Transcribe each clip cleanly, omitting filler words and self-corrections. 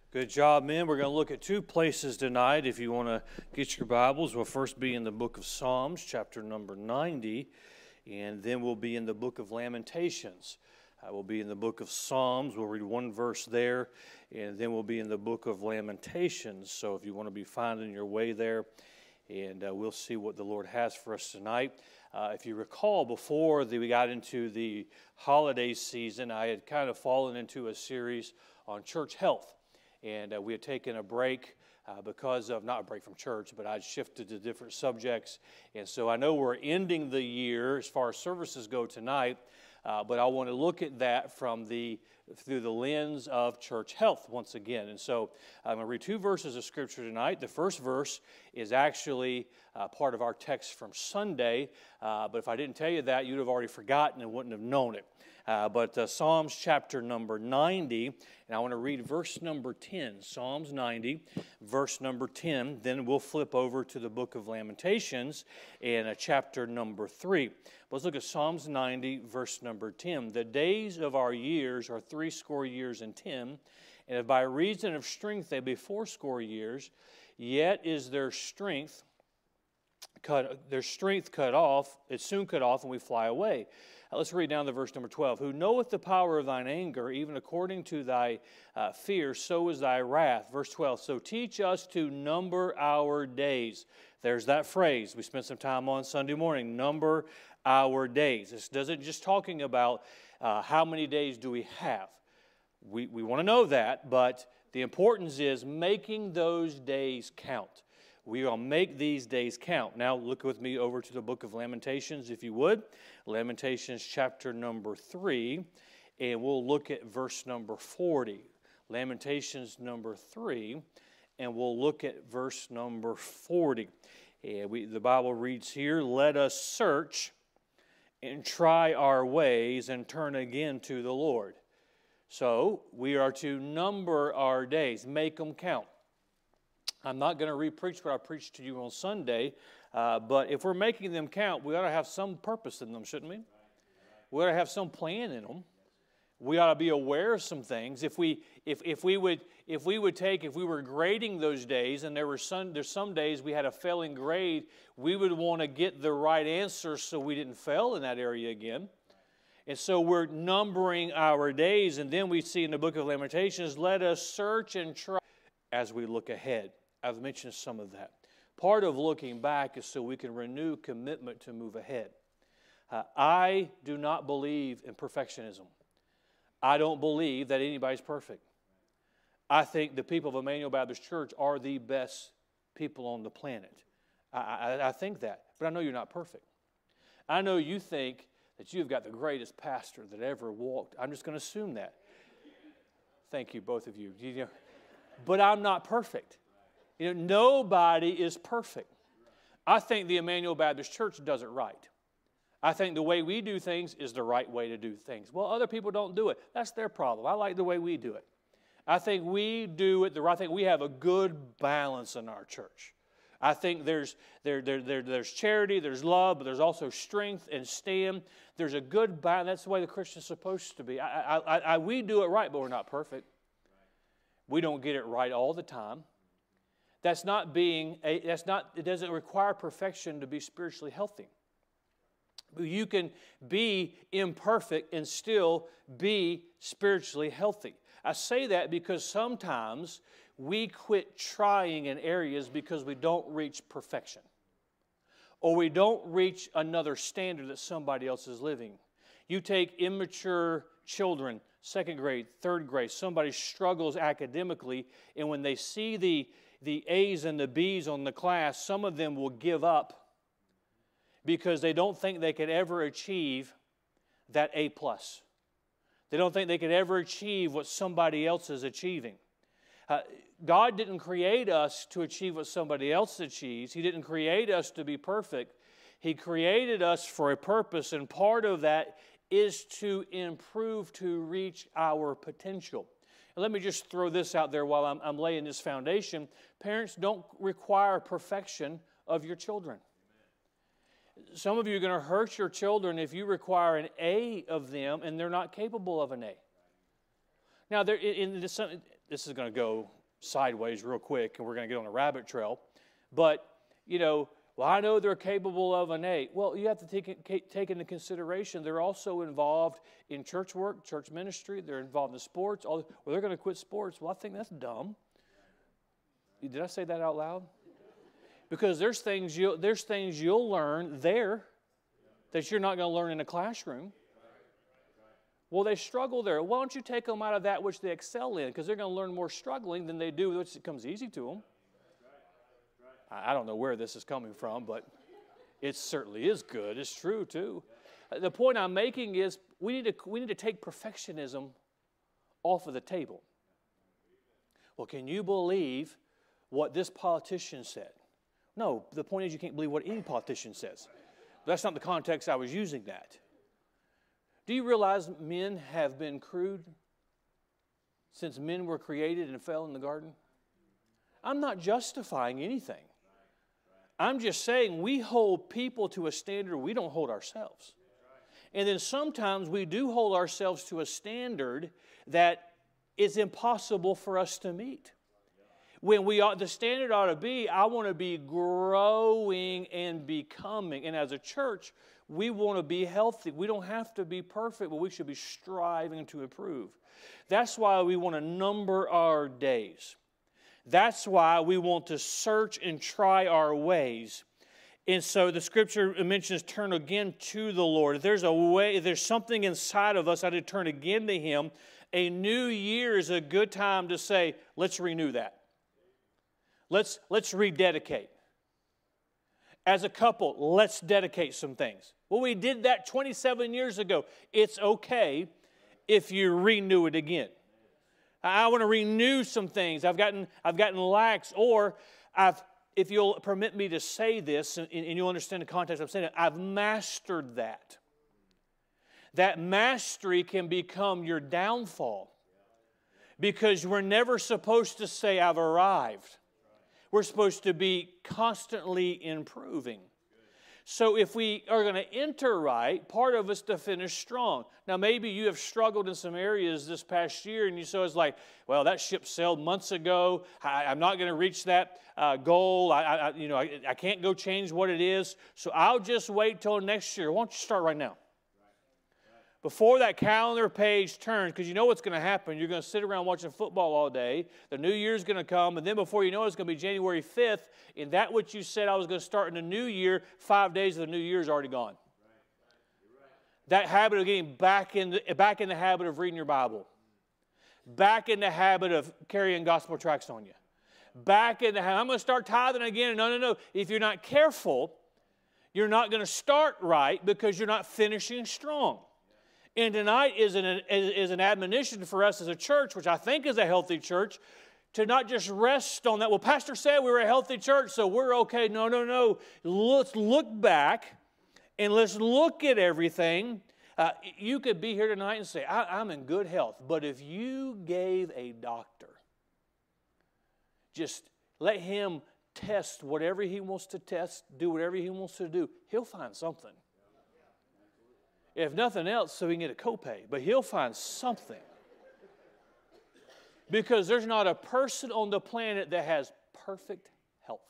Good job, men. We're going to look at two places tonight. If you want to get your Bibles, we'll first be in the book of Psalms, chapter number 90, and then we'll be in the book of Lamentations. We'll be in the book of Psalms. We'll read one verse there, and then we'll be in the book of Lamentations. So if you want to be finding your way there, and we'll see what the Lord has for us tonight. If you recall, before we got into the holiday season, I had kind of fallen into a series on church health. And we had taken a break because of, not a break from church, but I'd shifted to different subjects. And so I know we're ending the year as far as services go tonight, but I want to look at that through the lens of church health once again. And so I'm going to read two verses of Scripture tonight. The first verse is actually part of our text from Sunday, but if I didn't tell you that, you'd have already forgotten and wouldn't have known it. But Psalms chapter number 90, and I want to read verse number 10. Psalms 90, verse number 10. Then we'll flip over to the book of Lamentations and chapter number 3. Let's look at Psalms 90, verse number 10. The days of our years are 80 years and 10, and if by reason of strength they be 80 years, yet is their strength cut off. It's soon cut off, and we fly away. Let's read down to verse number 12. Who knoweth the power of thine anger, even according to thy fear, so is thy wrath. Verse 12. So teach us to number our days. There's that phrase we spent some time on Sunday morning. Number our days. This doesn't just talking about how many days do we have. We want to know that, but the importance is making those days count. We will make these days count. Now look with me over to the book of Lamentations, if you would. Lamentations chapter number 3, and we'll look at verse number 40. Lamentations number 3, and we'll look at verse number 40. And the Bible reads here, let us search and try our ways and turn again to the Lord. So we are to number our days, make them count. I'm not going to re-preach what I preached to you on Sunday, but if we're making them count, we ought to have some purpose in them, shouldn't we? We ought to have some plan in them. We ought to be aware of some things. If we were grading those days, and there's some days we had a failing grade, we would want to get the right answer so we didn't fail in that area again. And so we're numbering our days, and then we see in the book of Lamentations, let us search and try as we look ahead. I've mentioned some of that. Part of looking back is so we can renew commitment to move ahead. I do not believe in perfectionism. I don't believe that anybody's perfect. I think the people of Emmanuel Baptist Church are the best people on the planet. I think that, but I know you're not perfect. I know you think that you've got the greatest pastor that ever walked. I'm just going to assume that. Thank you, both of you. But I'm not perfect. Nobody is perfect. I think the Emmanuel Baptist Church does it right. I think the way we do things is the right way to do things. Well, other people don't do it. That's their problem. I like the way we do it. I think we do it the right thing. We have a good balance in our church. I think there's charity, there's love, but there's also strength and stand. There's a good balance. That's the way the Christian's supposed to be. We do it right, but we're not perfect. We don't get it right all the time. It doesn't require perfection to be spiritually healthy. You can be imperfect and still be spiritually healthy. I say that because sometimes we quit trying in areas because we don't reach perfection. Or we don't reach another standard that somebody else is living. You take immature children, 2nd grade, 3rd grade, somebody struggles academically, and when they see the A's and the B's on the class, some of them will give up because they don't think they could ever achieve that A+. They don't think they could ever achieve what somebody else is achieving. God didn't create us to achieve what somebody else achieves. He didn't create us to be perfect. He created us for a purpose, and part of that is to improve, to reach our potential. And let me just throw this out there while I'm laying this foundation. Parents, don't require perfection of your children. Some of you are going to hurt your children if you require an A of them and they're not capable of an A. Now, this is going to go sideways real quick, and we're going to get on a rabbit trail. But, well, I know they're capable of an 8. Well, you have to take into consideration they're also involved in church work, church ministry. They're involved in sports. Well, they're going to quit sports. Well, I think that's dumb. Did I say that out loud? Because there's things you'll learn there that you're not going to learn in a classroom. Well, they struggle there. Why don't you take them out of that which they excel in? Because they're going to learn more struggling than they do which comes easy to them. I don't know where this is coming from, but it certainly is good. It's true, too. The point I'm making is we need to take perfectionism off of the table. Well, can you believe what this politician said? No, the point is you can't believe what any politician says. But that's not the context I was using that. Do you realize men have been crude since men were created and fell in the garden? I'm not justifying anything. I'm just saying we hold people to a standard we don't hold ourselves. And then sometimes we do hold ourselves to a standard that is impossible for us to meet. When the standard ought to be, I want to be growing and becoming. And as a church, we want to be healthy. We don't have to be perfect, but we should be striving to improve. That's why we want to number our days. That's why we want to search and try our ways. And so the scripture mentions turn again to the Lord. If there's a way, if there's something inside of us, I need to turn again to Him. A new year is a good time to say, let's renew that. Let's rededicate. As a couple, let's dedicate some things. Well, we did that 27 years ago. It's okay if you renew it again. I want to renew some things. I've gotten lax, or if you'll permit me to say this, and you'll understand the context I'm saying it, I've mastered that. That mastery can become your downfall because we're never supposed to say, I've arrived. We're supposed to be constantly improving. So if we are going to enter right, part of us to finish strong. Now maybe you have struggled in some areas this past year and it's like, well, that ship sailed months ago. I'm not going to reach that goal. I can't go change what it is. So I'll just wait till next year. Why don't you start right now? Before that calendar page turns, because you know what's going to happen. You're going to sit around watching football all day. The new year's going to come, and then before you know it, it's going to be January 5th, and that what you said I was going to start in the new year, 5 days of the new year is already gone. That habit of getting back in the habit of reading your Bible. Back in the habit of carrying gospel tracts on you. Back in the habit, I'm going to start tithing again. No. If you're not careful, you're not going to start right because you're not finishing strong. And tonight is an admonition for us as a church, which I think is a healthy church, to not just rest on that. Well, Pastor said we were a healthy church, so we're okay. No. Let's look back and let's look at everything. You could be here tonight and say, I'm in good health. But if you gave a doctor, just let him test whatever he wants to test, do whatever he wants to do, he'll find something. If nothing else, so he can get a copay. But he'll find something. Because there's not a person on the planet that has perfect health.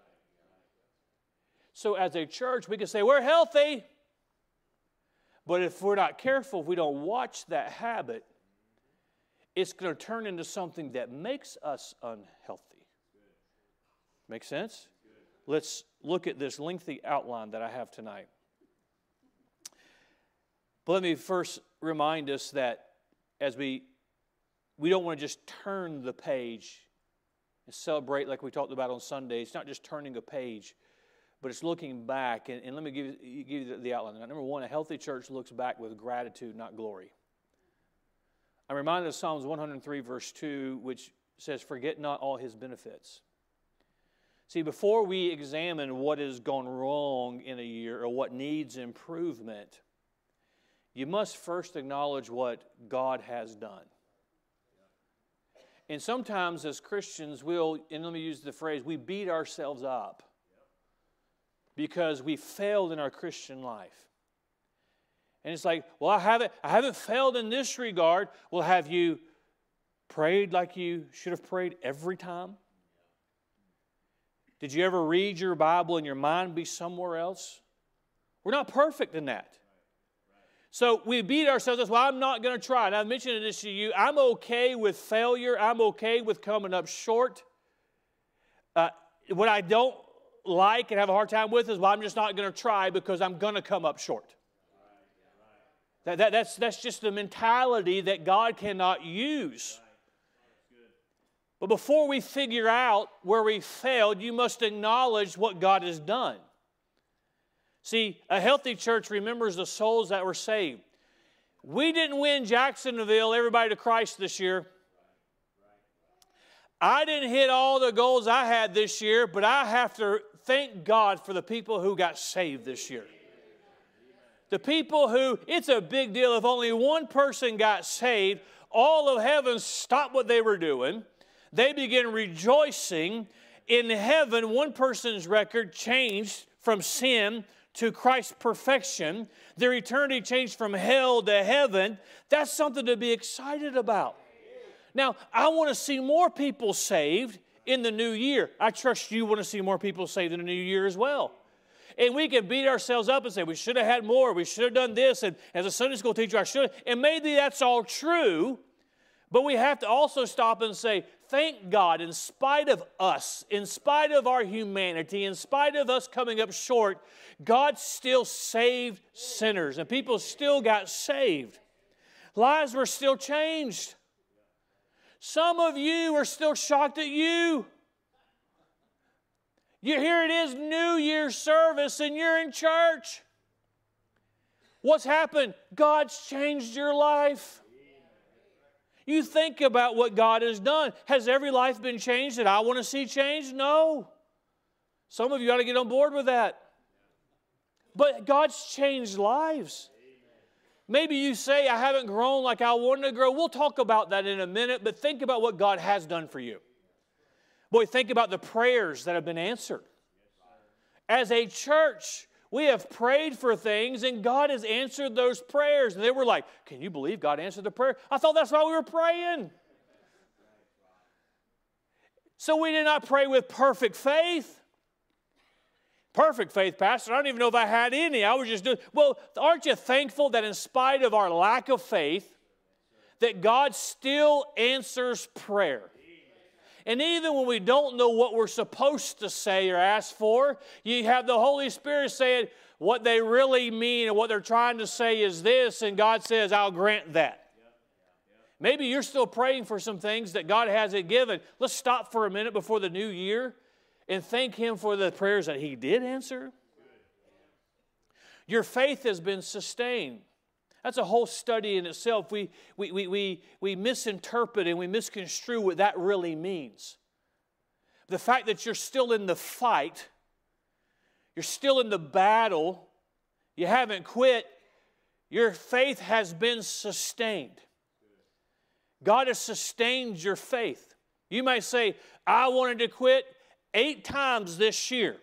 So as a church, we can say, we're healthy. But if we're not careful, if we don't watch that habit, it's going to turn into something that makes us unhealthy. Make sense? Let's look at this lengthy outline that I have tonight. But let me first remind us that as we don't want to just turn the page and celebrate like we talked about on Sunday. It's not just turning a page, but it's looking back. And let me give you the outline. Number one, a healthy church looks back with gratitude, not glory. I'm reminded of Psalms 103, verse 2, which says, forget not all His benefits. See, before we examine what has gone wrong in a year or what needs improvement, you must first acknowledge what God has done. And sometimes as Christians, and let me use the phrase, we beat ourselves up because we failed in our Christian life. And it's like, well, I haven't failed in this regard. Well, have you prayed like you should have prayed every time? Did you ever read your Bible and your mind be somewhere else? We're not perfect in that. So we beat ourselves up. Well, I'm not going to try. And I've mentioned this to you. I'm okay with failure. I'm okay with coming up short. What I don't like and have a hard time with is, well, I'm just not going to try because I'm going to come up short. That's just the mentality that God cannot use. But before we figure out where we failed, you must acknowledge what God has done. See, a healthy church remembers the souls that were saved. We didn't win Jacksonville, everybody to Christ this year. I didn't hit all the goals I had this year, but I have to thank God for the people who got saved this year. The people who, it's a big deal. If only one person got saved, all of heaven stopped what they were doing. They began rejoicing. In heaven, one person's record changed from sin to Christ's perfection. Their eternity changed from hell to heaven. That's something to be excited about. Now, I want to see more people saved in the new year. I trust you want to see more people saved in the new year as well. And we can beat ourselves up and say, we should have had more, we should have done this, and as a Sunday school teacher, I should have. And maybe that's all true, but we have to also stop and say, thank God, in spite of us, in spite of our humanity, in spite of us coming up short, God still saved sinners, and people still got saved. Lives were still changed. Some of you are still shocked at you. Here it is, New Year's service, and you're in church. What's happened? God's changed your life. You think about what God has done. Has every life been changed that I want to see changed? No. Some of you ought to get on board with that. But God's changed lives. Maybe you say, I haven't grown like I wanted to grow. We'll talk about that in a minute, but think about what God has done for you. Boy, think about the prayers that have been answered. As a church, we have prayed for things, and God has answered those prayers. And they were like, can you believe God answered the prayer? I thought that's why we were praying. So we did not pray with perfect faith. Perfect faith, Pastor. I don't even know if I had any. I was just doing. Well, aren't you thankful that in spite of our lack of faith, that God still answers prayer? And even when we don't know what we're supposed to say or ask for, you have the Holy Spirit saying what they really mean and what they're trying to say is this, and God says, I'll grant that. Maybe you're still praying for some things that God hasn't given. Let's stop for a minute before the new year and thank Him for the prayers that He did answer. Your faith has been sustained. That's a whole study in itself. We misinterpret and we misconstrue what that really means. The fact that you're still in the fight, you're still in the battle, you haven't quit, your faith has been sustained. God has sustained your faith. You might say, I wanted to quit 8 times this year.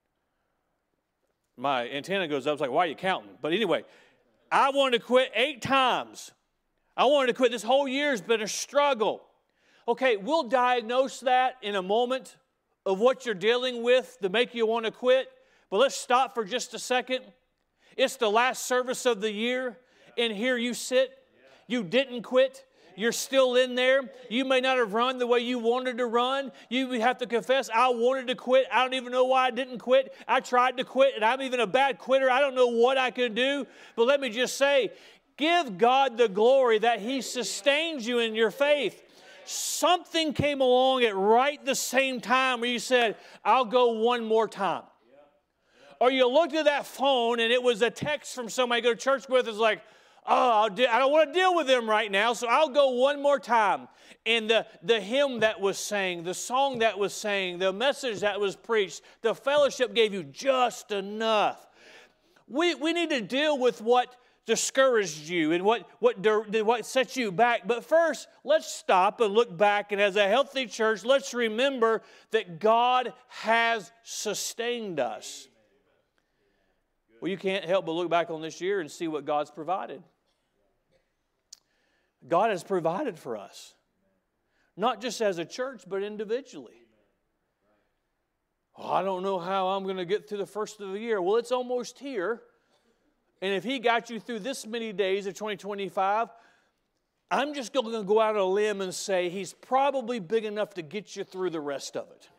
My antenna goes up. It's like, why are you counting? But anyway, I wanted to quit 8 times. I wanted to quit. This whole year's been a struggle. Okay, we'll diagnose that in a moment of what you're dealing with to make you want to quit. But let's stop for just a second. It's the last service of the year, and here you sit. You didn't quit. You're still in there. You may not have run the way you wanted to run. You have to confess, I wanted to quit. I don't even know why I didn't quit. I tried to quit, and I'm even a bad quitter. I don't know what I can do. But let me just say, give God the glory that He sustains you in your faith. Something came along at right the same time where you said, I'll go one more time. Or you looked at that phone, and it was a text from somebody you go to church with. It's like, oh, I don't want to deal with them right now, so I'll go one more time. And the hymn that was sang, the song that was sang, the message that was preached, the fellowship gave you just enough. We need to deal with what discouraged you and what set you back. But first, let's stop and look back. And as a healthy church, let's remember that God has sustained us. Well, you can't help but look back on this year and see what God's provided. God has provided for us. Not just as a church, but individually. Oh, I don't know how I'm going to get through the first of the year. Well, it's almost here. And if He got you through this many days of 2025, I'm just going to go out on a limb and say He's probably big enough to get you through the rest of it.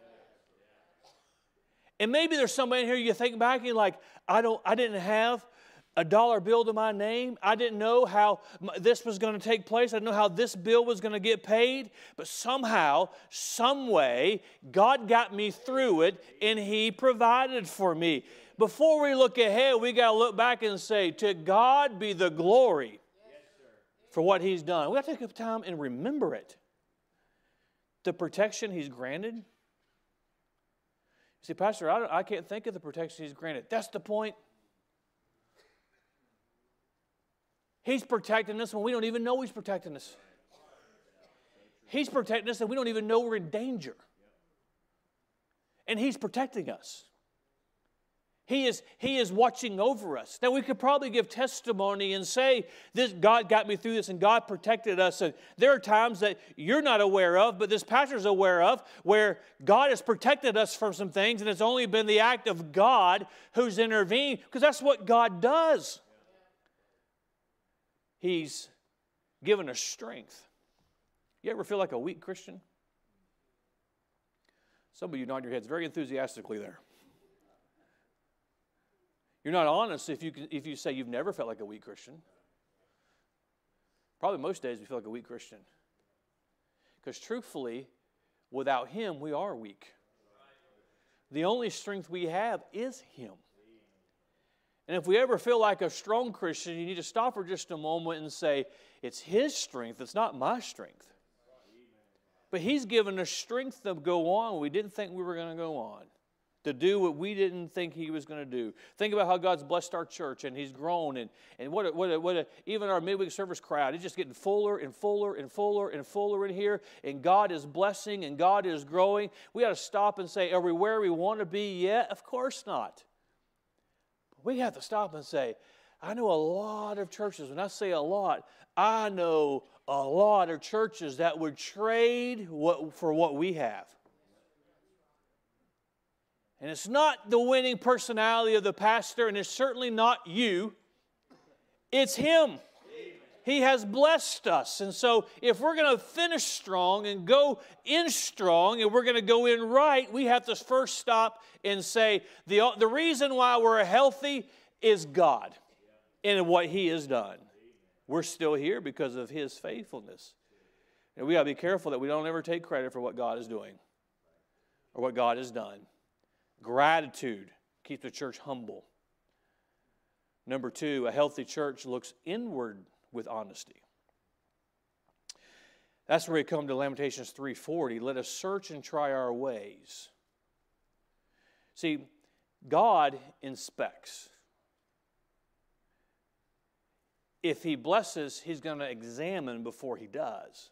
And maybe there's somebody in here, you think back and you're like, I didn't have a dollar bill to my name. I didn't know how this was going to take place. I didn't know how this bill was going to get paid. But somehow, some way, God got me through it and He provided for me. Before we look ahead, we got to look back and say, to God be the glory for what He's done. We got to take time and remember it. The protection He's granted. You see, Pastor, I can't think of the protection He's granted. That's the point. He's protecting us when we don't even know He's protecting us. He's protecting us and we don't even know we're in danger. And He's protecting us. He is watching over us. Now, we could probably give testimony and say, "This God got me through this and God protected us." And there are times that you're not aware of, but this pastor's aware of, where God has protected us from some things, and it's only been the act of God who's intervened, because that's what God does. He's given us strength. You ever feel like a weak Christian? Some of you nod your heads very enthusiastically there. You're not honest if you say you've never felt like a weak Christian. Probably most days we feel like a weak Christian. Because truthfully, without Him, we are weak. The only strength we have is Him. And if we ever feel like a strong Christian, you need to stop for just a moment and say, it's His strength, it's not my strength. But He's given us strength to go on when we didn't think we were going to go on. To do what we didn't think He was going to do. Think about how God's blessed our church and He's grown. And even our midweek service crowd, it's just getting fuller and fuller and fuller and fuller in here. And God is blessing and God is growing. We got to stop and say, are we where we want to be yet? Of course not. We have to stop and say, I know a lot of churches. When I say a lot, I know a lot of churches that would trade for what we have. And it's not the winning personality of the pastor, and it's certainly not you. It's Him. He has blessed us. And so if we're going to finish strong and go in strong and we're going to go in right, we have to first stop and say, the reason why we're healthy is God and what He has done. We're still here because of His faithfulness. And we got to be careful that we don't ever take credit for what God is doing or what God has done. Gratitude keeps the church humble. Number 2, a healthy church looks inward with honesty. That's where we come to Lamentations 3:40. Let us search and try our ways. See, God inspects. If He blesses, He's going to examine before He does.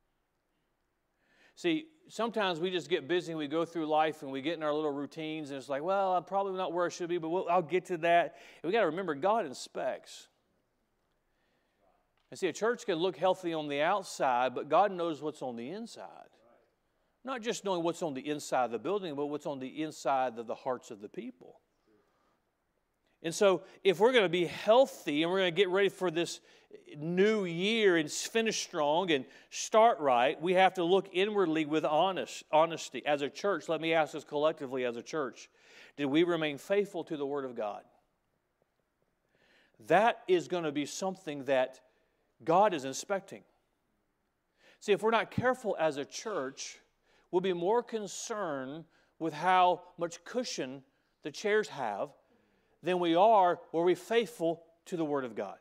See, sometimes we just get busy and we go through life and we get in our little routines and it's like, well, I'm probably not where I should be, but I'll get to that. And we got to remember, God inspects. And see, a church can look healthy on the outside, but God knows what's on the inside. Not just knowing what's on the inside of the building, but what's on the inside of the hearts of the people. And so if we're going to be healthy and we're going to get ready for this new year and finish strong and start right, we have to look inwardly with honesty. As a church, let me ask us collectively as a church, did we remain faithful to the Word of God? That is going to be something that God is inspecting. See, if we're not careful as a church, we'll be more concerned with how much cushion the chairs have than we are were we faithful to the Word of God.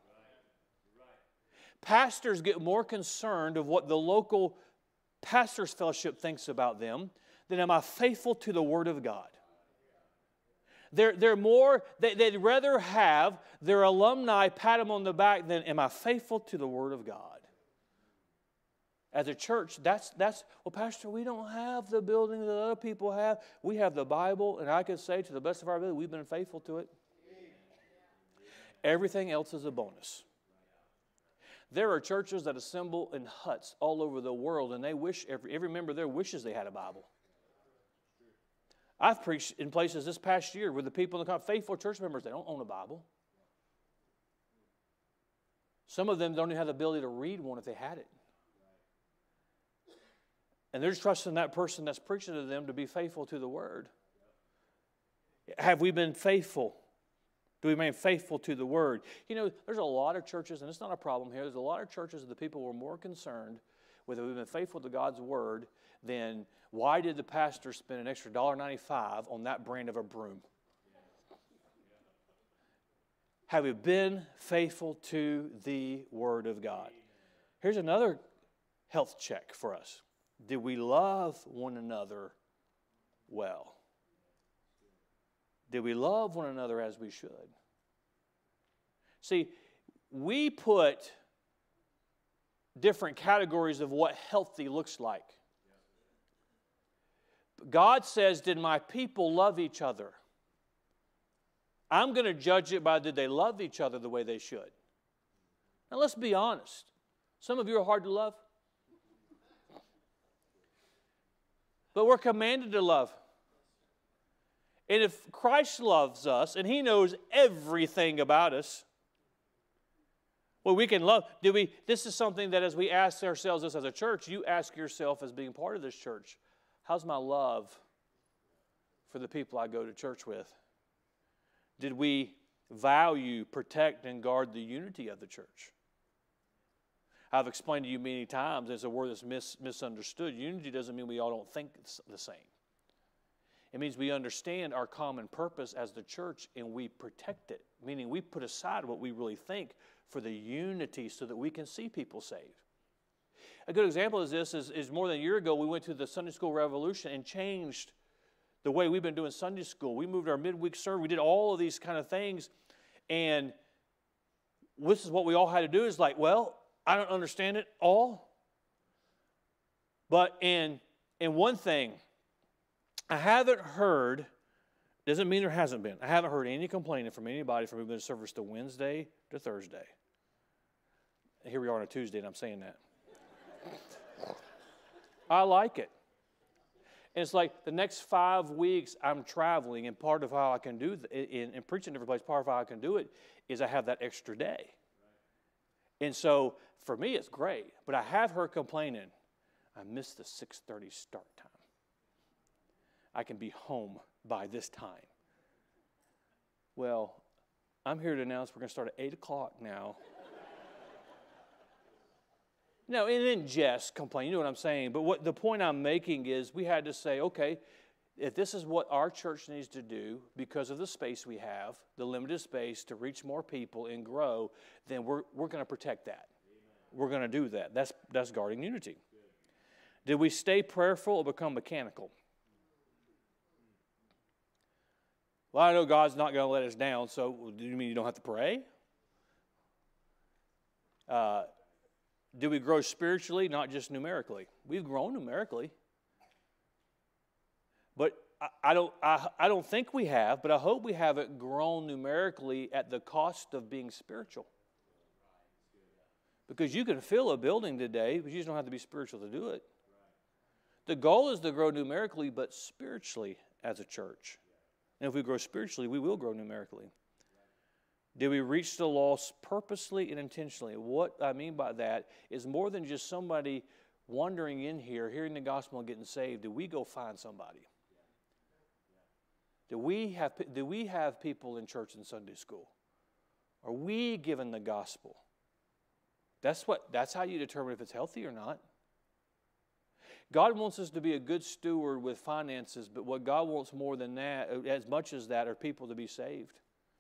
Pastors get more concerned of what the local pastors' fellowship thinks about them than am I faithful to the Word of God. They'd rather have their alumni pat them on the back than am I faithful to the Word of God. As a church, that's well, Pastor, we don't have the building that other people have. We have the Bible, and I can say to the best of our ability, we've been faithful to it. Everything else is a bonus. There are churches that assemble in huts all over the world, and they wish every member there wishes they had a Bible. I've preached in places this past year where the people in the faithful church members, they don't own a Bible. Some of them don't even have the ability to read one if they had it. And they're just trusting that person that's preaching to them to be faithful to the Word. Have we been faithful? Do we remain faithful to the Word? You know, there's a lot of churches, and it's not a problem here, there's a lot of churches that the people were more concerned whether we've been faithful to God's Word than why did the pastor spend an extra $1.95 on that brand of a broom? Have we been faithful to the Word of God? Here's another health check for us. Did we love one another well? Did we love one another as we should? See, we put different categories of what healthy looks like. God says, did my people love each other? I'm going to judge it by did they love each other the way they should. Now let's be honest. Some of you are hard to love. But we're commanded to love. And if Christ loves us and He knows everything about us, well, we can love. This is something that as we ask ourselves this as a church, you ask yourself as being part of this church, how's my love for the people I go to church with? Did we value, protect, and guard the unity of the church? I've explained to you many times, it's a word that's misunderstood. Unity doesn't mean we all don't think the same. It means we understand our common purpose as the church and we protect it, meaning we put aside what we really think for the unity so that we can see people saved. A good example of this is more than a year ago, we went to the Sunday School Revolution and changed the way we've been doing Sunday school. We moved our midweek service. We did all of these kind of things. And this is what we all had to do is like, well, I don't understand it all. But in one thing, I haven't heard, doesn't mean there hasn't been, I haven't heard any complaining from anybody from moving the service to Wednesday to Thursday. Here we are on a Tuesday and I'm saying that. I like it. And it's like the next 5 weeks I'm traveling, and part of how I can do in preaching in different places, part of how I can do it is I have that extra day. And so for me it's great, but I have heard complaining, I missed the 6:30 start time. I can be home by this time. Well, I'm here to announce we're going to start at 8 o'clock now. No, and in jest, complain, you know what I'm saying. But the point I'm making is we had to say, okay, if this is what our church needs to do because of the space we have, the limited space to reach more people and grow, then we're going to protect that. Amen. We're going to do that. That's guarding unity. Good. Did we stay prayerful or become mechanical? Well, I know God's not going to let us down, so do you mean you don't have to pray? Do we grow spiritually, not just numerically? We've grown numerically. But I don't think we have, but I hope we haven't grown numerically at the cost of being spiritual. Because you can fill a building today, but you just don't have to be spiritual to do it. The goal is to grow numerically, but spiritually as a church. And if we grow spiritually, we will grow numerically. Did we reach the lost purposely and intentionally? What I mean by that is more than just somebody wandering in here, hearing the gospel and getting saved. Did we go find somebody? Do we have people in church and Sunday school? Are we given the gospel? That's how you determine if it's healthy or not. God wants us to be a good steward with finances, but what God wants more than that, as much as that, are people to be saved.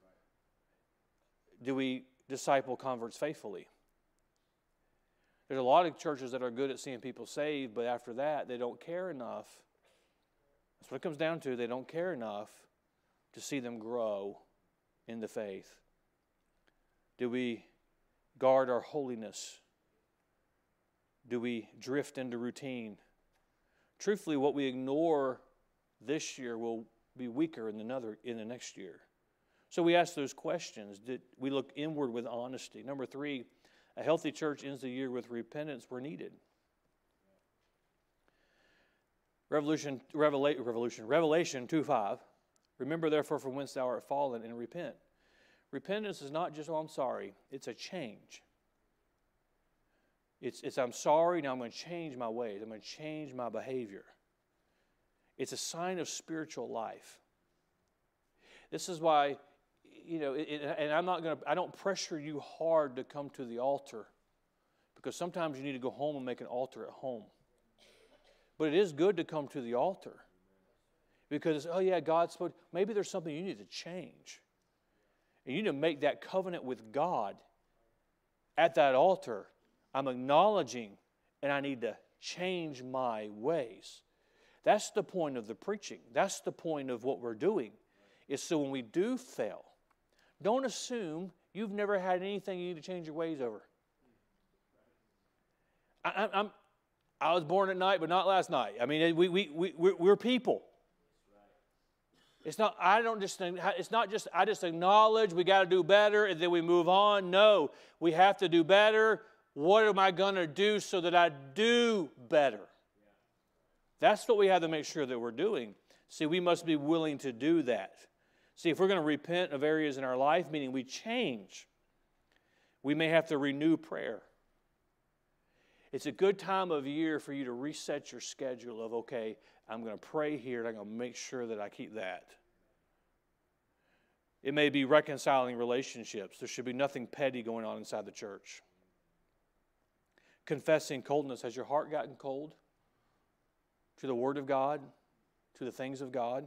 Do we disciple converts faithfully? There's a lot of churches that are good at seeing people saved, but after that, they don't care enough. That's what it comes down to. They don't care enough to see them grow in the faith. Do we guard our holiness? Do we drift into routine? Truthfully, what we ignore this year will be weaker in the next year. So we ask those questions. Did we look inward with honesty? Number 3, A healthy church ends the year with repentance where needed. Revelation 2:5. Remember therefore from whence thou art fallen and repent. Repentance is not just, oh, I'm sorry. It's a change. It's I'm sorry, now I'm going to change my ways. I'm going to change my behavior. It's a sign of spiritual life. This is why, and I don't pressure you hard to come to the altar, because sometimes you need to go home and make an altar at home. But it is good to come to the altar, because, oh yeah, God spoke. Maybe there's something you need to change. And you need to make that covenant with God at that altar. I'm acknowledging, and I need to change my ways. That's the point of the preaching. That's the point of what we're doing. Is so when we do fail, don't assume you've never had anything you need to change your ways over. I was born at night, but not last night. I mean, we're people. It's not. It's not just. I just acknowledge we got to do better, and then we move on. No, we have to do better. What am I going to do so that I do better? That's what we have to make sure that we're doing. See, we must be willing to do that. See, if we're going to repent of areas in our life, meaning we change, we may have to renew prayer. It's a good time of year for you to reset your schedule of, okay, I'm going to pray here, and I'm going to make sure that I keep that. It may be reconciling relationships. There should be nothing petty going on inside the church. Confessing coldness. Has your heart gotten cold to the Word of God, to the things of God?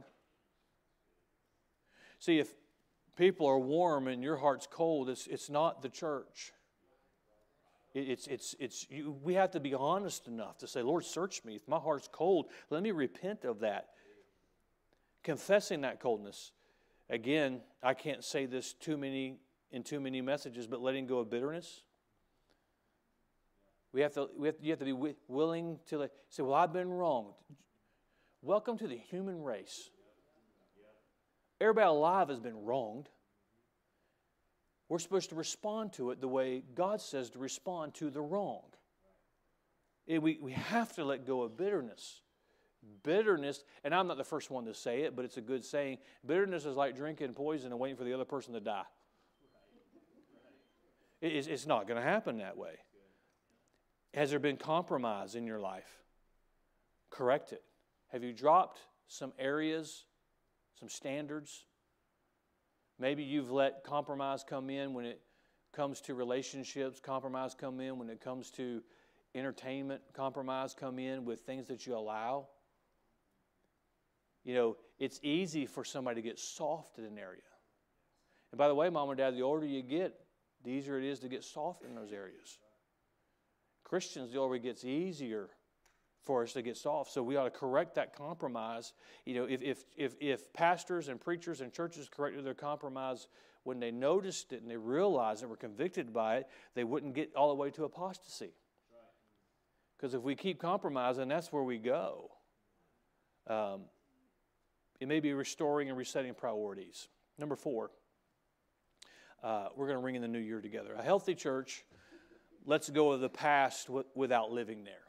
See, if people are warm and your heart's cold, it's not the church. We have to be honest enough to say, Lord, search me. If my heart's cold, let me repent of that. Confessing that coldness. Again, I can't say this in too many messages, but letting go of bitterness. You have to be willing to say, well, I've been wrong. Welcome to the human race. Everybody alive has been wronged. We're supposed to respond to it the way God says to respond to the wrong. We have to let go of bitterness. Bitterness, and I'm not the first one to say it, but it's a good saying. Bitterness is like drinking poison and waiting for the other person to die. It's not going to happen that way. Has there been compromise in your life? Correct it. Have you dropped some areas, some standards? Maybe you've let compromise come in when it comes to relationships. Compromise come in when it comes to entertainment. Compromise come in with things that you allow. It's easy for somebody to get soft in an area. And by the way, Mom and Dad, the older you get, the easier it is to get soft in those areas. Christians, the older it gets, easier for us to get soft. So we ought to correct that compromise. If pastors and preachers and churches corrected their compromise when they noticed it and they realized and were convicted by it, they wouldn't get all the way to apostasy. Because if we keep compromising, that's where we go. It may be restoring and resetting priorities. Number 4, we're going to ring in the new year together. A healthy church lets go of the past without living there.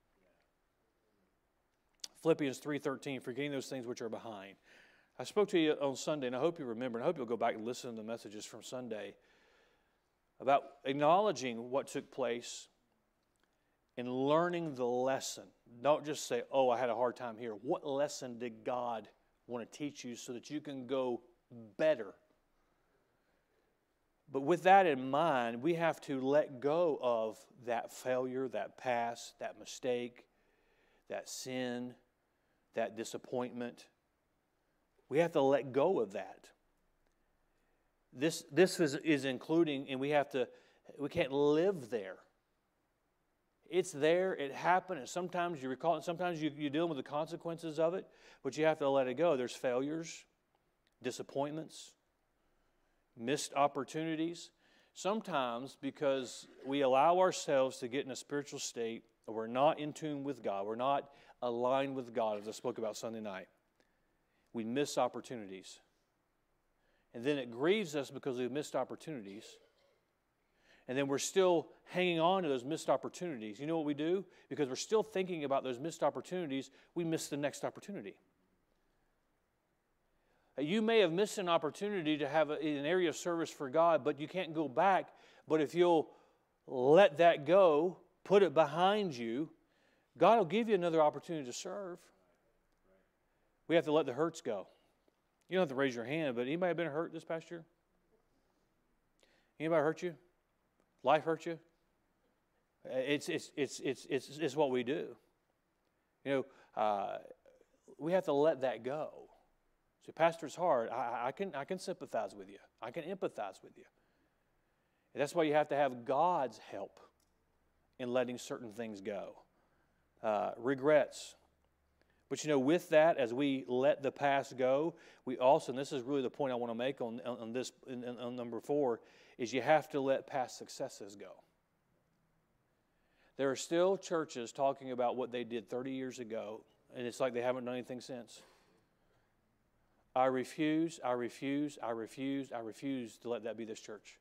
Philippians 3:13, forgetting those things which are behind. I spoke to you on Sunday, and I hope you remember, and I hope you'll go back and listen to the messages from Sunday about acknowledging what took place and learning the lesson. Don't just say, oh, I had a hard time here. What lesson did God want to teach you so that you can go better? But with that in mind, we have to let go of that failure, that past, that mistake, that sin, that disappointment. We have to let go of that. This is including, and we can't live there. It's there, it happened, and sometimes you recall it, sometimes you're dealing with the consequences of it, but you have to let it go. There's failures, disappointments, missed opportunities. Sometimes because we allow ourselves to get in a spiritual state, or we're not in tune with God, we're not aligned with God, as I spoke about Sunday night, we miss opportunities. And then it grieves us because we've missed opportunities. and then we're still hanging on to those missed opportunities. You know what we do? Because we're still thinking about those missed opportunities, we miss the next opportunity. You may have missed an opportunity to have an area of service for God, but you can't go back. But if you'll let that go, put it behind you, God will give you another opportunity to serve. We have to let the hurts go. You don't have to raise your hand, but anybody been hurt this past year? Anybody hurt you? Life hurt you? It's what we do. You know, we have to let that go. So, Pastor, it's hard. I can sympathize with you. I can empathize with you. And that's why you have to have God's help in letting certain things go. Regrets. But you know, with that, as we let the past go, we also, and this is really the point I want to make on this, on number 4, is you have to let past successes go. There are still churches talking about what they did 30 years ago, and it's like they haven't done anything since. I refuse to let that be this church.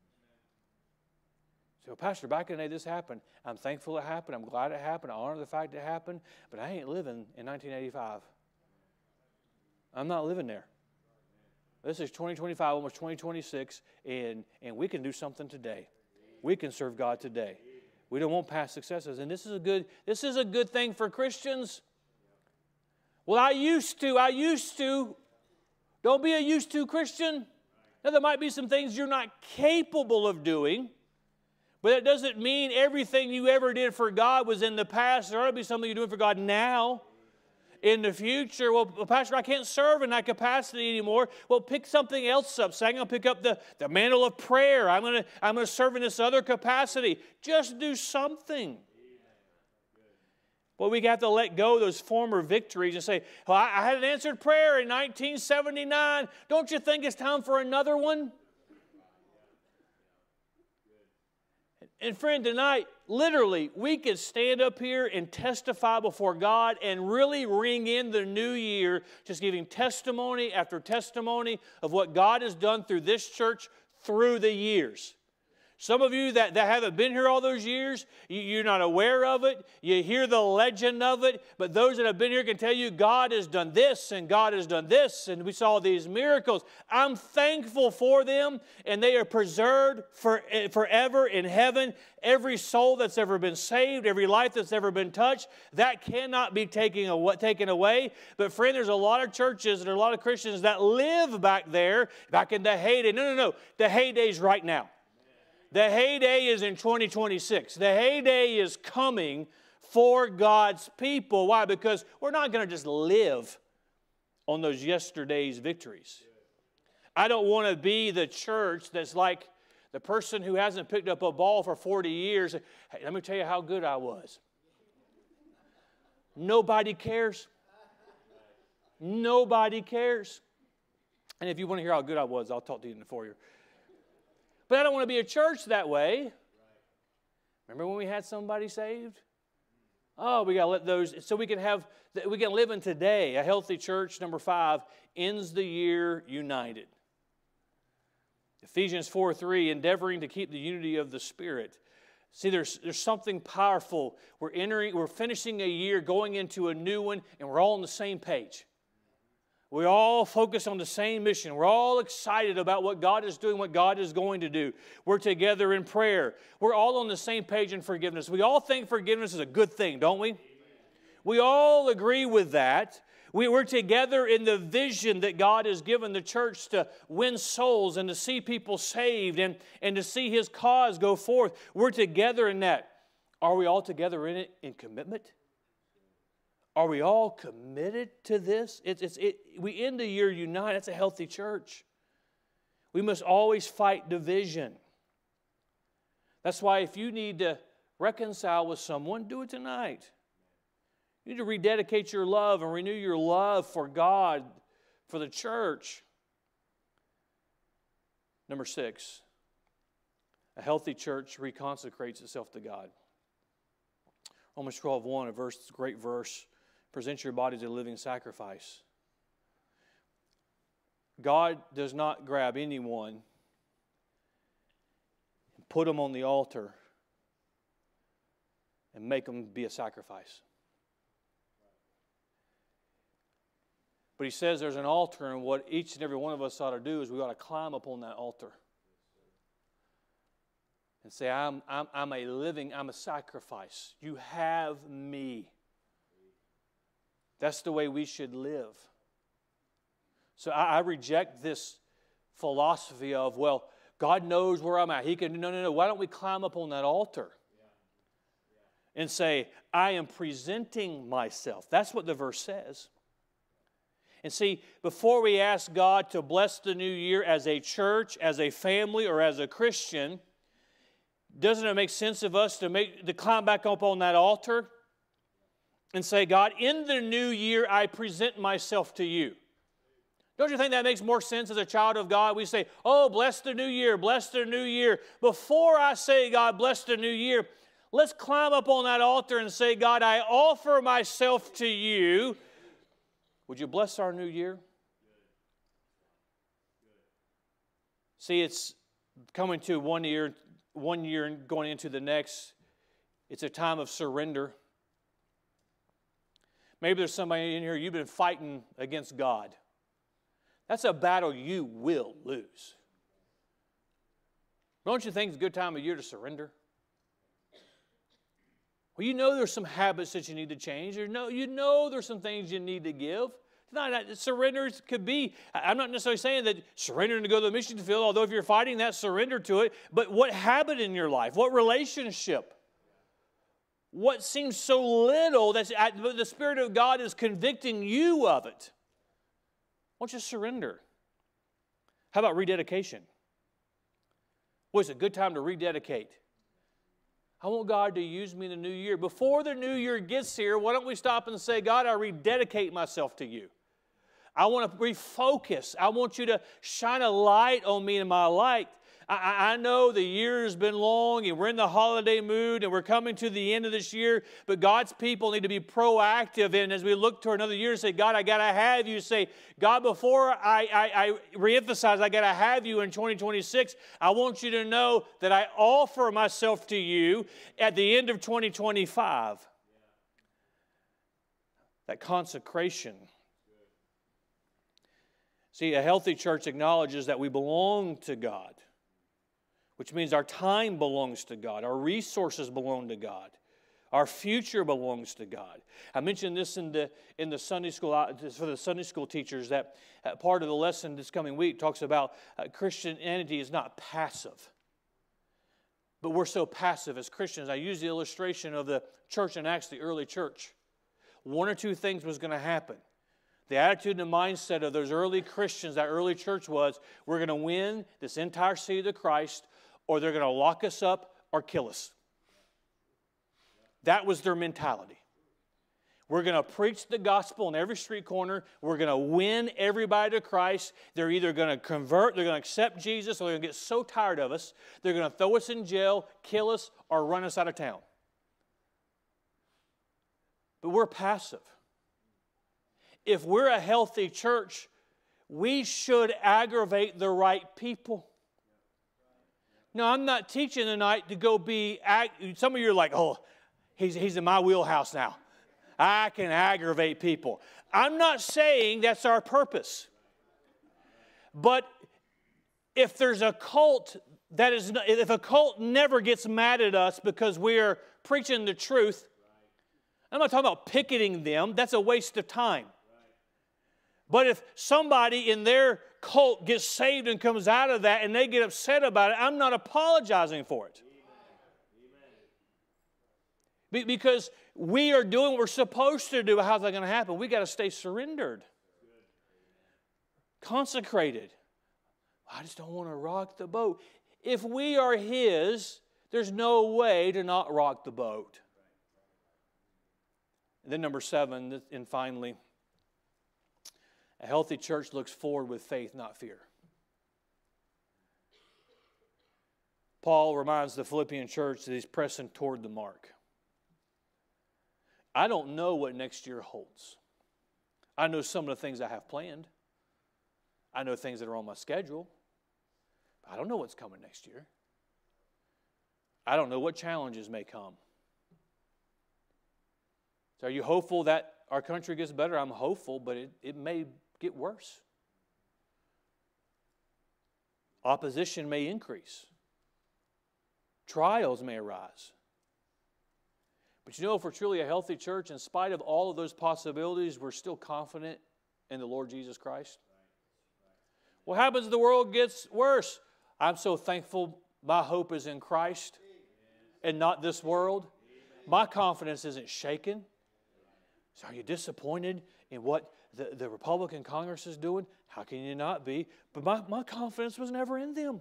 So, Pastor, back in the day this happened. I'm thankful it happened. I'm glad it happened. I honor the fact it happened. But I ain't living in 1985. I'm not living there. This is 2025, almost 2026, and we can do something today. We can serve God today. We don't want past successes. And this is a good thing for Christians. Well, I used to. Don't be a used to Christian. Now, there might be some things you're not capable of doing, but that doesn't mean everything you ever did for God was in the past. There ought to be something you're doing for God now, in the future. Well, Pastor, I can't serve in that capacity anymore. Well, pick something else up. Say, I'm going to pick up the mantle of prayer. I'm going to serve in this other capacity. Just do something. But we have to let go of those former victories and say, well, I had an answered prayer in 1979. Don't you think it's time for another one? And friend, tonight, literally, we could stand up here and testify before God and really ring in the new year, just giving testimony after testimony of what God has done through this church through the years. Some of you that haven't been here all those years, you're not aware of it. You hear the legend of it. But those that have been here can tell you God has done this and God has done this. And we saw these miracles. I'm thankful for them. And they are preserved forever in heaven. Every soul that's ever been saved, every life that's ever been touched, that cannot be taken away. But friend, there's a lot of churches and a lot of Christians that live back there, back in the heyday. No. The heyday's right now. The heyday is in 2026. The heyday is coming for God's people. Why? Because we're not going to just live on those yesterday's victories. I don't want to be the church that's like the person who hasn't picked up a ball for 40 years. Hey, let me tell you how good I was. Nobody cares. Nobody cares. And if you want to hear how good I was, I'll talk to you in the foyer. But I don't want to be a church that way. Remember when we had somebody saved? Oh, we got to let those, so we can live in today. A healthy church, number 5, ends the year united. Ephesians 4:3, endeavoring to keep the unity of the Spirit. See, there's something powerful. We're finishing a year, going into a new one, and we're all on the same page. We all focus on the same mission. We're all excited about what God is doing, what God is going to do. We're together in prayer. We're all on the same page in forgiveness. We all think forgiveness is a good thing, don't we? Amen. We all agree with that. We're together in the vision that God has given the church to win souls and to see people saved and to see His cause go forth. We're together in that. Are we all together in it in commitment? Are we all committed to this? We end the year united. That's a healthy church. We must always fight division. That's why if you need to reconcile with someone, do it tonight. You need to rededicate your love and renew your love for God, for the church. Number 6, a healthy church reconsecrates itself to God. Romans 12:1, a great verse. Present your body as a living sacrifice. God does not grab anyone and put them on the altar, and make them be a sacrifice. But he says there's an altar, and what each and every one of us ought to do is we ought to climb up on that altar and say, I'm a sacrifice. You have me. That's the way we should live. So I reject this philosophy of, well, God knows where I'm at. He can, no. Why don't we climb up on that altar and say, I am presenting myself. That's what the verse says. And see, before we ask God to bless the new year as a church, as a family, or as a Christian, doesn't it make sense of us to climb back up on that altar and say, God, in the new year, I present myself to you? Don't you think that makes more sense as a child of God? We say, oh, bless the new year, bless the new year. Before I say, God, bless the new year, let's climb up on that altar and say, God, I offer myself to you. Would you bless our new year? See, it's coming to 1 year and going into the next. It's a time of surrender. Maybe there's somebody in here, you've been fighting against God. That's a battle you will lose. Don't you think it's a good time of year to surrender? Well, you know there's some habits that you need to change. You know there's some things you need to give. Surrenders could be, I'm not necessarily saying that surrendering to go to the mission field, although if you're fighting that, surrender to it. But what habit in your life? What relationship? What seems so little that the Spirit of God is convicting you of it? Why don't you surrender? How about rededication? Well, it's a good time to rededicate. I want God to use me in the new year. Before the new year gets here, why don't we stop and say, God, I rededicate myself to you. I want to refocus. I want you to shine a light on me in my life. I know the year has been long and we're in the holiday mood and we're coming to the end of this year, but God's people need to be proactive. And as we look to another year and say, God, I got to have you. Say, God, before I reemphasize, I got to have you in 2026, I want you to know that I offer myself to you at the end of 2025. That consecration. See, a healthy church acknowledges that we belong to God, which means our time belongs to God, our resources belong to God, our future belongs to God. I mentioned this in the Sunday school for the Sunday school teachers, that part of the lesson this coming week talks about Christianity is not passive. But we're so passive as Christians. I use the illustration of the church in Acts, the early church. One or two things was going to happen. The attitude and the mindset of those early Christians, that early church was, we're going to win this entire city to Christ, or they're going to lock us up or kill us. That was their mentality. We're going to preach the gospel on every street corner. We're going to win everybody to Christ. They're either going to convert, they're going to accept Jesus, or they're going to get so tired of us, they're going to throw us in jail, kill us, or run us out of town. But we're passive. If we're a healthy church, we should aggravate the right people. No, I'm not teaching tonight to go be... Some of you are like, oh, he's in my wheelhouse now. I can aggravate people. I'm not saying that's our purpose. But if there's a cult if a cult never gets mad at us because we're preaching the truth, I'm not talking about picketing them. That's a waste of time. But if somebody in their cult gets saved and comes out of that and they get upset about it, I'm not apologizing for it. Amen. Because we are doing what we're supposed to do. How's that going to happen? We've got to stay surrendered. Consecrated. I just don't want to rock the boat. If we are His, there's no way to not rock the boat. And then number 7, and finally, a healthy church looks forward with faith, not fear. Paul reminds the Philippian church that he's pressing toward the mark. I don't know what next year holds. I know some of the things I have planned. I know things that are on my schedule. I don't know what's coming next year. I don't know what challenges may come. So are you hopeful that our country gets better? I'm hopeful, but it may get worse. Opposition may increase. Trials may arise. But you know, if we're truly a healthy church, in spite of all of those possibilities, we're still confident in the Lord Jesus Christ. What happens if the world gets worse? I'm so thankful my hope is in Christ and not this world. My confidence isn't shaken. So are you disappointed in what the Republican Congress is doing? How can you not be? But my confidence was never in them.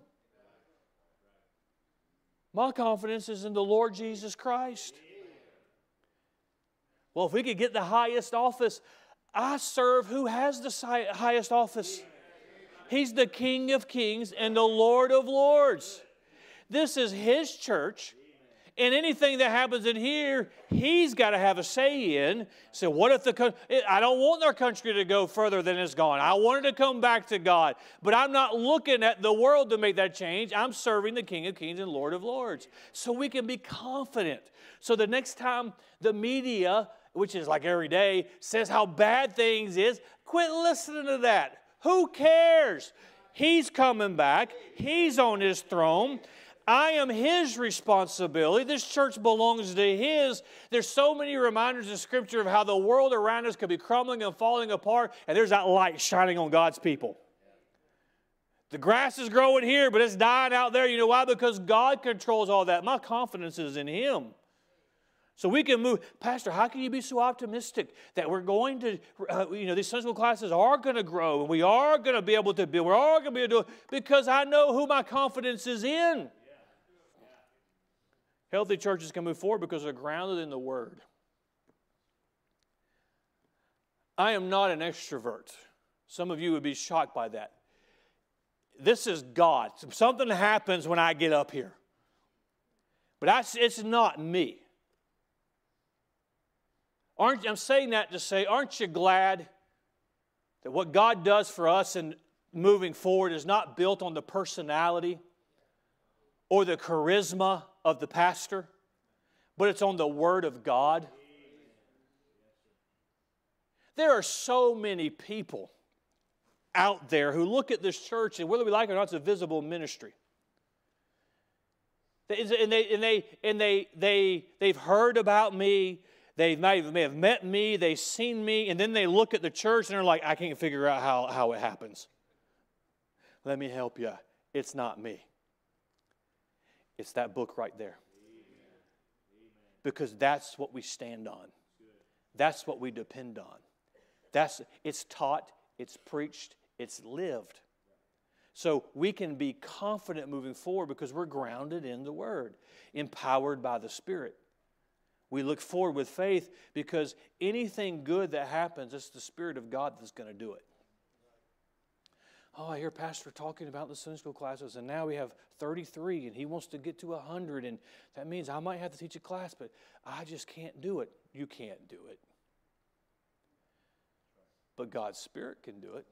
My confidence is in the Lord Jesus Christ. Well, if we could get the highest office, I serve who has the highest office. He's the King of Kings and the Lord of Lords. This is His church. And anything that happens in here, He's got to have a say in. So what if I don't want our country to go further than it's gone. I want it to come back to God. But I'm not looking at the world to make that change. I'm serving the King of Kings and Lord of Lords. So we can be confident. So the next time the media, which is like every day, says how bad things is, quit listening to that. Who cares? He's coming back. He's on His throne. I am His responsibility. This church belongs to His. There's so many reminders in Scripture of how the world around us could be crumbling and falling apart, and there's that light shining on God's people. The grass is growing here, but it's dying out there. You know why? Because God controls all that. My confidence is in Him. So we can move. Pastor, how can you be so optimistic that we're going to, these Sunday school classes are going to grow, and we are going to be able to build, we're all going to be able to do it, because I know who my confidence is in. Healthy churches can move forward because they're grounded in the Word. I am not an extrovert. Some of you would be shocked by that. This is God. Something happens when I get up here. But it's not me. I'm saying that to say, aren't you glad that what God does for us in moving forward is not built on the personality or the charisma of the pastor, but it's on the Word of God? There are so many people out there who look at this church, and whether we like it or not, it's a visible ministry. They've heard about me. They may have met me, they've seen me, and then they look at the church and they're like, I can't figure out how it happens. Let me help you. It's not me. It's that book right there. Because that's what we stand on. That's what we depend on. It's taught, it's preached, it's lived. So we can be confident moving forward because we're grounded in the Word, empowered by the Spirit. We look forward with faith because anything good that happens, it's the Spirit of God that's going to do it. Oh, I hear Pastor talking about the Sunday school classes, and now we have 33, and he wants to get to 100, and that means I might have to teach a class, but I just can't do it. You can't do it. But God's Spirit can do it.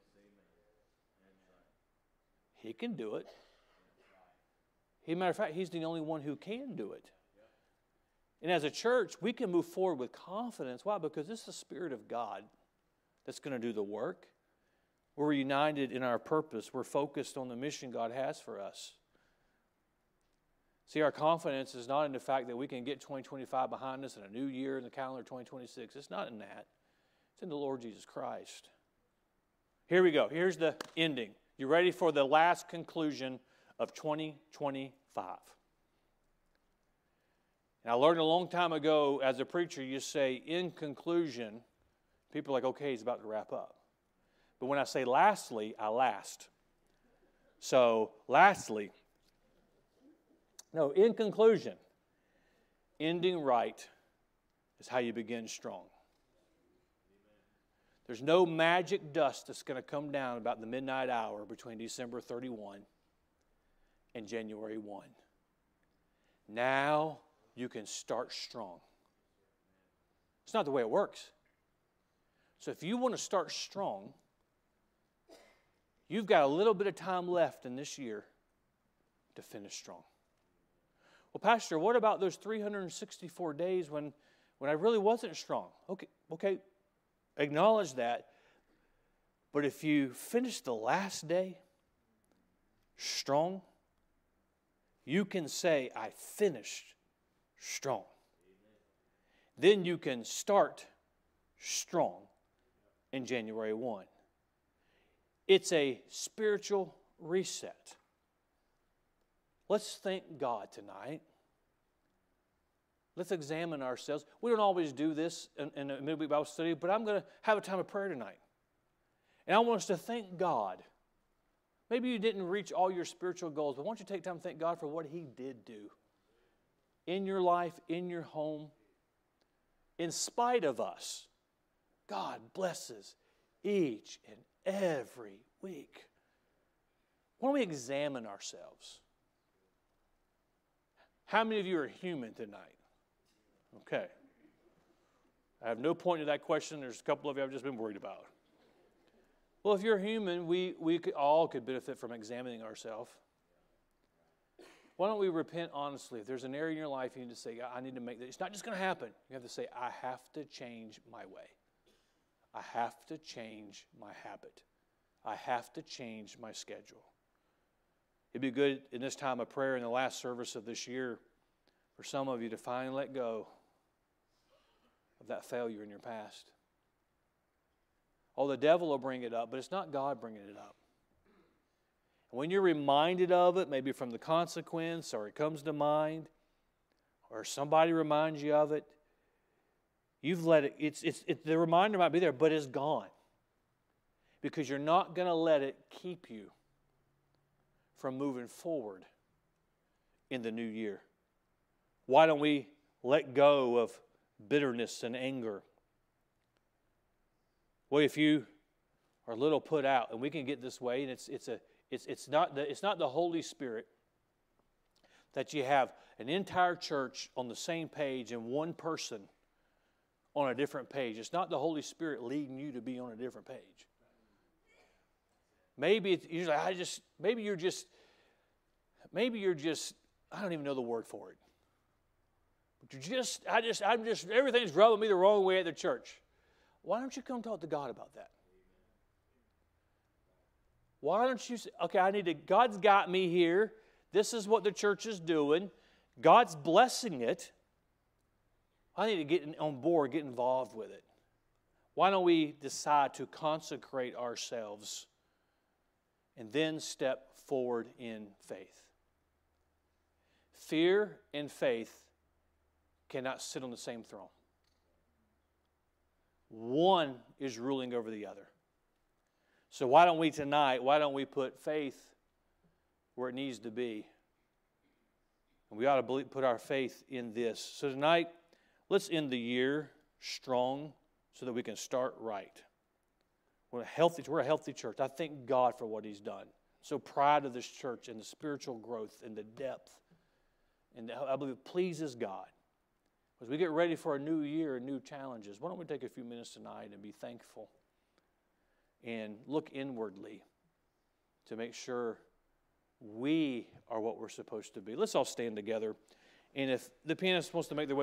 He can do it. As a matter of fact, He's the only one who can do it. And as a church, we can move forward with confidence. Why? Because it's the Spirit of God that's going to do the work. We're united in our purpose. We're focused on the mission God has for us. See, our confidence is not in the fact that we can get 2025 behind us and a new year in the calendar 2026. It's not in that. It's in the Lord Jesus Christ. Here we go. Here's the ending. You ready for the last conclusion of 2025? And I learned a long time ago as a preacher, you say, in conclusion, people are like, okay, he's about to wrap up. But when I say lastly, I last. So, lastly, no, in conclusion, ending right is how you begin strong. There's no magic dust that's going to come down about the midnight hour between December 31 and January 1. Now you can start strong. It's not the way it works. So if you want to start strong, you've got a little bit of time left in this year to finish strong. Well, Pastor, what about those 364 days when I really wasn't strong? Okay, acknowledge that. But if you finish the last day strong, you can say, I finished strong. Then you can start strong in January 1. It's a spiritual reset. Let's thank God tonight. Let's examine ourselves. We don't always do this in a midweek Bible study, but I'm going to have a time of prayer tonight. And I want us to thank God. Maybe you didn't reach all your spiritual goals, but why don't you take time to thank God for what He did do in your life, in your home, in spite of us. God blesses each and every week. Why don't we examine ourselves? How many of you are human tonight? Okay. I have no point to that question. There's a couple of you I've just been worried about. Well, if you're human, we all could benefit from examining ourselves. Why don't we repent honestly? If there's an area in your life you need to say, God, I need to make this. It's not just going to happen. You have to say, I have to change my way. I have to change my habit. I have to change my schedule. It'd be good in this time of prayer in the last service of this year for some of you to finally let go of that failure in your past. Oh, the devil will bring it up, but it's not God bringing it up. And when you're reminded of it, maybe from the consequence, or it comes to mind, or somebody reminds you of it, you've let it, the reminder might be there, but it's gone. Because you're not going to let it keep you from moving forward in the new year. Why don't we let go of bitterness and anger? Well, if you are a little put out, and we can get this way, and it's not the Holy Spirit that you have an entire church on the same page and one person on a different page. It's not the Holy Spirit leading you to be on a different page. Maybe you're just, I don't even know the word for it. But everything's rubbing me the wrong way at the church. Why don't you come talk to God about that? Why don't you say, okay, God's got me here. This is what the church is doing. God's blessing it. I need to get on board, get involved with it. Why don't we decide to consecrate ourselves and then step forward in faith? Fear and faith cannot sit on the same throne. One is ruling over the other. So why don't we put faith where it needs to be? And we ought to put our faith in this. So tonight, let's end the year strong so that we can start right. We're a healthy church. I thank God for what He's done. So proud of this church and the spiritual growth and the depth. And I believe it pleases God. As we get ready for a new year and new challenges, why don't we take a few minutes tonight and be thankful and look inwardly to make sure we are what we're supposed to be. Let's all stand together. And if the pianist wants to make their way